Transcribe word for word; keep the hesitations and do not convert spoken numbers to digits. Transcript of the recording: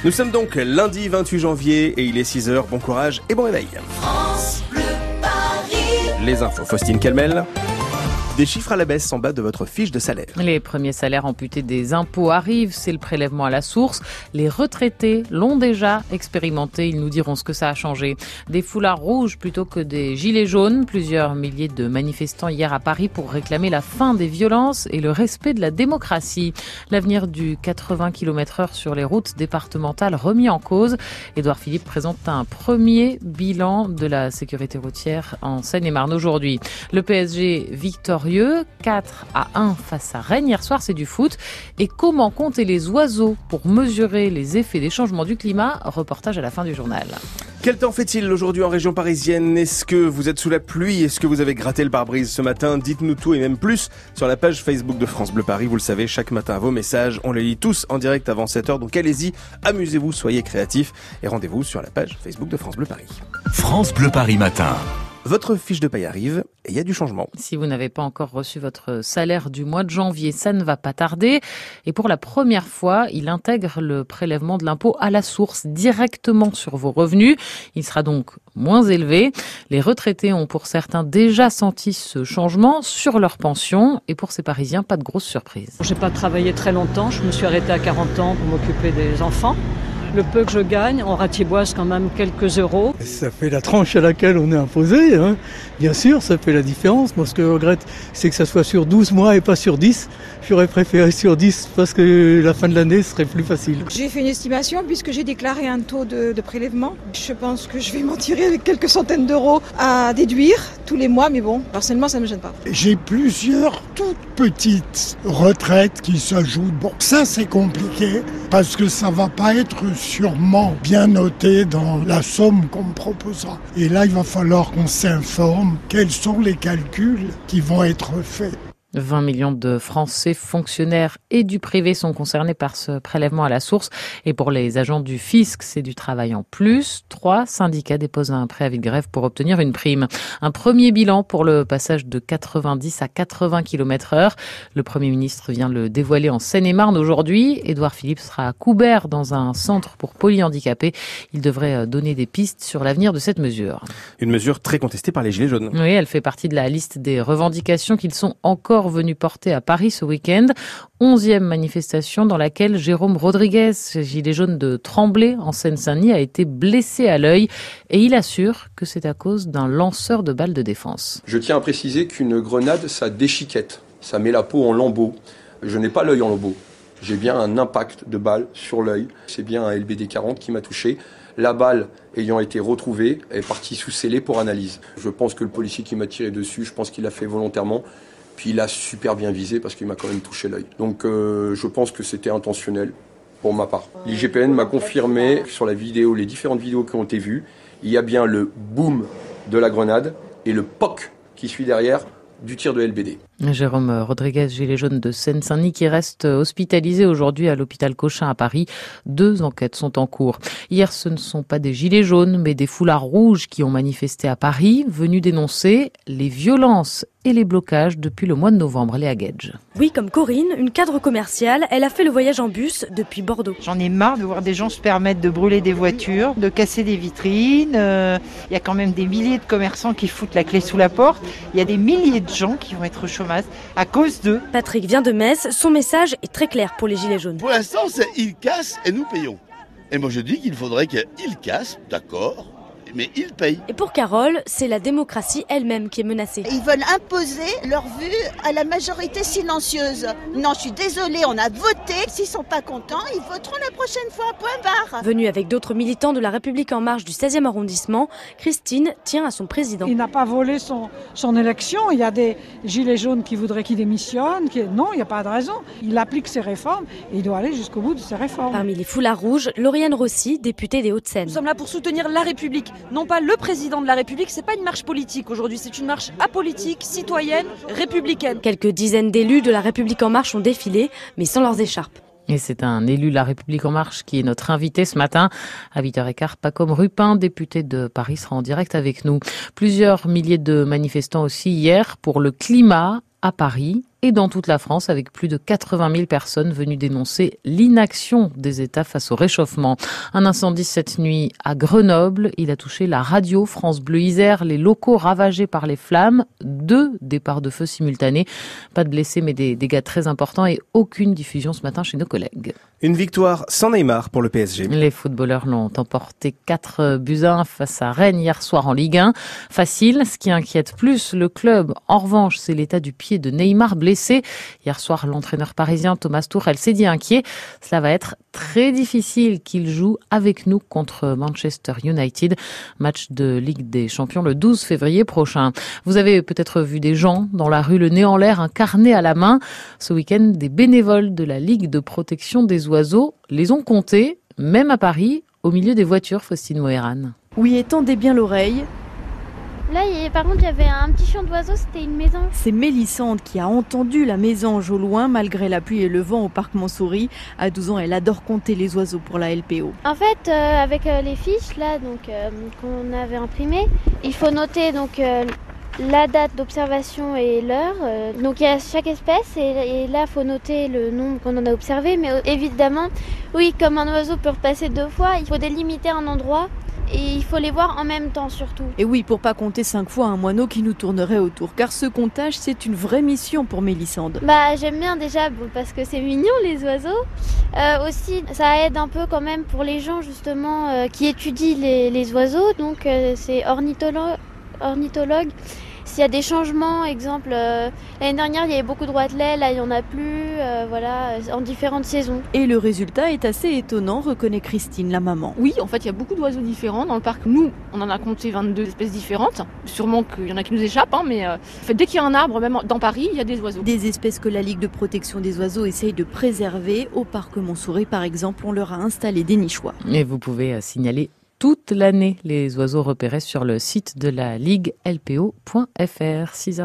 Nous sommes donc lundi vingt-huit janvier et il est six heures. Bon courage et bon réveil. France Bleu Paris. Les infos, Faustine Calmel. Des chiffres à la baisse en bas de votre fiche de salaire. Les premiers salaires amputés des impôts arrivent, c'est le prélèvement à la source. Les retraités l'ont déjà expérimenté, ils nous diront ce que ça a changé. Des foulards rouges plutôt que des gilets jaunes. Plusieurs milliers de manifestants hier à Paris pour réclamer la fin des violences et le respect de la démocratie. L'avenir du quatre-vingts kilomètres heure sur les routes départementales remis en cause. Édouard Philippe présente un premier bilan de la sécurité routière en Seine-et-Marne aujourd'hui. Le P S G victorieux. quatre à un face à Rennes. Hier soir, c'est du foot. Et comment compter les oiseaux pour mesurer les effets des changements du climat? Reportage à la fin du journal. Quel temps fait-il aujourd'hui en région parisienne? Est-ce que vous êtes sous la pluie? Est-ce que vous avez gratté le pare-brise ce matin? Dites-nous tout et même plus sur la page Facebook de France Bleu Paris. Vous le savez, chaque matin, vos messages, on les lit tous en direct avant sept heures. Donc allez-y, amusez-vous, soyez créatifs et rendez-vous sur la page Facebook de France Bleu Paris. France Bleu Paris matin. Votre fiche de paye arrive et il y a du changement. Si vous n'avez pas encore reçu votre salaire du mois de janvier, ça ne va pas tarder. Et pour la première fois, il intègre le prélèvement de l'impôt à la source directement sur vos revenus. Il sera donc moins élevé. Les retraités ont pour certains déjà senti ce changement sur leur pension. Et pour ces Parisiens, pas de grosse surprise. J'ai pas travaillé très longtemps. Je me suis arrêtée à quarante ans pour m'occuper des enfants. Le peu que je gagne, on ratiboise quand même quelques euros. Ça fait la tranche à laquelle on est imposé, hein. Bien sûr, ça fait la différence. Moi, ce que je regrette, c'est que ça soit sur douze mois et pas sur dix. J'aurais préféré sur dix parce que la fin de l'année serait plus facile. J'ai fait une estimation puisque j'ai déclaré un taux de, de prélèvement. Je pense que je vais m'en tirer avec quelques centaines d'euros à déduire tous les mois, mais bon, personnellement, ça ne me gêne pas. J'ai plusieurs toutes petites retraites qui s'ajoutent. Bon, ça c'est compliqué parce que ça va pas être sûrement bien noté dans la somme qu'on me proposera. Et là, il va falloir qu'on s'informe quels sont les calculs qui vont être faits. vingt millions de Français fonctionnaires et du privé sont concernés par ce prélèvement à la source. Et pour les agents du fisc, c'est du travail en plus. Trois syndicats déposent un préavis de grève pour obtenir une prime. Un premier bilan pour le passage de quatre-vingt-dix à quatre-vingts kilomètres heure. Le Premier ministre vient le dévoiler en Seine-et-Marne aujourd'hui. Édouard Philippe sera à Coubert dans un centre pour polyhandicapés. Il devrait donner des pistes sur l'avenir de cette mesure. Une mesure très contestée par les Gilets jaunes. Oui, elle fait partie de la liste des revendications qu'ils sont encore venus porter à Paris ce week-end. Onzième manifestation dans laquelle Jérôme Rodriguez, gilet jaune de Tremblay en Seine-Saint-Denis, a été blessé à l'œil et il assure que c'est à cause d'un lanceur de balles de défense. Je tiens à préciser qu'une grenade, ça déchiquette, ça met la peau en lambeaux. Je n'ai pas l'œil en lambeaux. J'ai bien un impact de balle sur l'œil. C'est bien un L B D quarante qui m'a touché. La balle ayant été retrouvée est partie sous scellé pour analyse. Je pense que le policier qui m'a tiré dessus, je pense qu'il l'a fait volontairement. Puis il a super bien visé parce qu'il m'a quand même touché l'œil. Donc euh, je pense que c'était intentionnel pour ma part. L'I G P N m'a confirmé sur la vidéo, les différentes vidéos qui ont été vues, il y a bien le boom de la grenade et le P O C qui suit derrière du tir de L B D. Jérôme Rodriguez, gilet jaune de Seine-Saint-Denis, qui reste hospitalisé aujourd'hui à l'hôpital Cochin à Paris. Deux enquêtes sont en cours. Hier, ce ne sont pas des gilets jaunes, mais des foulards rouges qui ont manifesté à Paris, venus dénoncer les violences et les blocages depuis le mois de novembre. Léa Gage. Oui, comme Corinne, une cadre commerciale, elle a fait le voyage en bus depuis Bordeaux. J'en ai marre de voir des gens se permettre de brûler des voitures, de casser des vitrines. Il euh, y a quand même des milliers de commerçants qui foutent la clé sous la porte. Il y a des milliers de gens qui vont être au chômage à cause d'eux. Patrick vient de Metz, son message est très clair pour les gilets jaunes. Pour l'instant, c'est ils cassent et nous payons. Et moi je dis qu'il faudrait qu'ils cassent, d'accord, mais ils payent. Et pour Carole, c'est la démocratie elle-même qui est menacée. Ils veulent imposer leur vue à la majorité silencieuse. Non, je suis désolée, on a voté. S'ils sont pas contents, ils voteront la prochaine fois, point barre. Venue avec d'autres militants de la République En Marche du seizième arrondissement, Christine tient à son président. Il n'a pas volé son, son élection. Il y a des gilets jaunes qui voudraient qu'il démissionne. Qui... Non, il n'y a pas de raison. Il applique ses réformes et il doit aller jusqu'au bout de ses réformes. Parmi les foulards rouges, Lauriane Rossi, députée des Hauts-de-Seine. Nous sommes là pour soutenir la République. Non pas le président de la République, c'est pas une marche politique aujourd'hui, c'est une marche apolitique, citoyenne, républicaine. Quelques dizaines d'élus de la République En Marche ont défilé, mais sans leurs écharpes. Et c'est un élu de la République En Marche qui est notre invité ce matin. À huit heures quinze, Pacôme Rupin, député de Paris, sera en direct avec nous. Plusieurs milliers de manifestants aussi hier pour le climat à Paris. et dans toute la France, avec plus de quatre-vingt mille personnes venues dénoncer l'inaction des États face au réchauffement. Un incendie cette nuit à Grenoble. Il a touché la radio France Bleu Isère, les locaux ravagés par les flammes. Deux départs de feu simultanés. Pas de blessés, mais des dégâts très importants et aucune diffusion ce matin chez nos collègues. Une victoire sans Neymar pour le P S G. Les footballeurs l'ont emporté quatre buts à un face à Rennes hier soir en Ligue un. Facile, ce qui inquiète plus le club. En revanche, c'est l'état du pied de Neymar blessé. Hier soir, l'entraîneur parisien Thomas Tuchel s'est dit inquiet. Cela va être très difficile qu'il joue avec nous contre Manchester United. Match de Ligue des Champions le douze février prochain. Vous avez peut-être vu des gens dans la rue, le nez en l'air, un carnet à la main. Ce week-end, des bénévoles de la Ligue de protection des oiseaux les ont comptés, même à Paris, au milieu des voitures, Faustine Mohéran. Oui, et tendez bien l'oreille. Là, il y a, par contre, il y avait un petit chant d'oiseaux, c'était une maison. C'est Mélissande qui a entendu la mésange au loin, malgré la pluie et le vent au parc Montsouris. À douze ans, elle adore compter les oiseaux pour la L P O. En fait, euh, avec euh, les fiches là, donc euh, qu'on avait imprimées, il faut noter donc euh, la date d'observation et l'heure. Euh, donc il y a chaque espèce et, et là, il faut noter le nombre qu'on en a observé. Mais euh, évidemment, oui, comme un oiseau peut repasser deux fois, il faut délimiter un endroit. Et il faut les voir en même temps surtout. Et oui, pour pas compter cinq fois un moineau qui nous tournerait autour. Car ce comptage, c'est une vraie mission pour Mélissande. Bah j'aime bien déjà bon, parce que c'est mignon les oiseaux. Euh, aussi, ça aide un peu quand même pour les gens justement euh, qui étudient les, les oiseaux. Donc euh, c'est ornitholo- ornithologue. S'il y a des changements, exemple, euh, l'année dernière, il y avait beaucoup de roitelets, là, il n'y en a plus, euh, voilà, en différentes saisons. Et le résultat est assez étonnant, reconnaît Christine, la maman. Oui, en fait, il y a beaucoup d'oiseaux différents dans le parc. Nous, on en a compté vingt-deux espèces différentes. Sûrement qu'il y en a qui nous échappent, hein, mais euh, en fait, dès qu'il y a un arbre, même dans Paris, il y a des oiseaux. Des espèces que la Ligue de protection des oiseaux essaye de préserver. Au parc Montsouris, par exemple, on leur a installé des nichoirs. Et vous pouvez euh, signaler toute l'année les oiseaux repérés sur le site de la Ligue L P O point F R.